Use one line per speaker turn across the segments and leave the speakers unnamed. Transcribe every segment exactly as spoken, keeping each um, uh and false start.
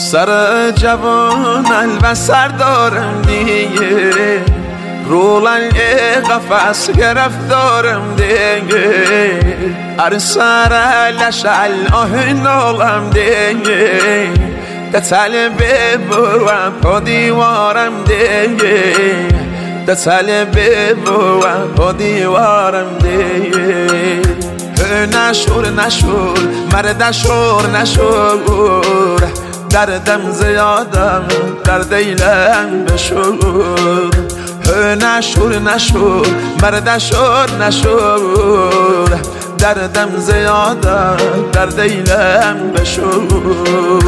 سر جوان البسر دارم دیگه، رولن قفص گرفت دارم دیگه، هر سر لشل آهن آلم دیگه، ده طلبه بوم پا دیوارم دیگه، ده طلبه بوم پا دیوارم دیگه. نشور نشور مرد شور نشور، دردم زیادم در دیلم بشور. نشور نشور مرد شور نشور، دردم زیادم در دیلم بشور.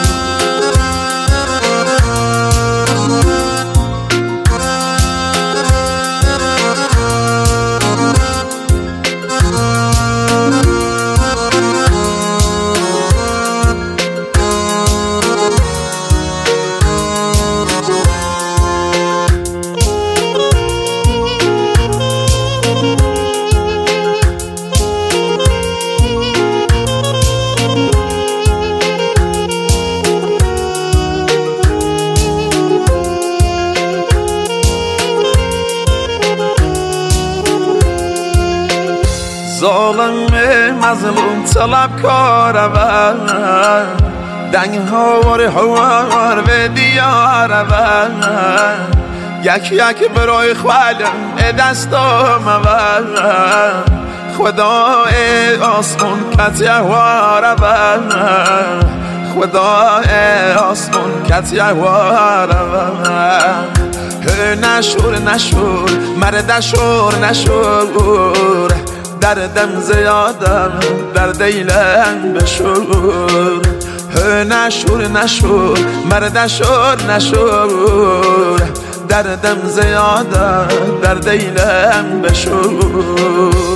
ظالم مظلوم طلب کارم، دنگ هاوار هوار به دیارم، یک یک برای خالم دستام خدای آسمون کتی وارم، خدای آسمون کتی وارم. نشور نشور مرد شور نشور، دردم زیادم در دیلم بشور. نشور نشور مرد شور نشور، دردم زیادم در دیلم بشور.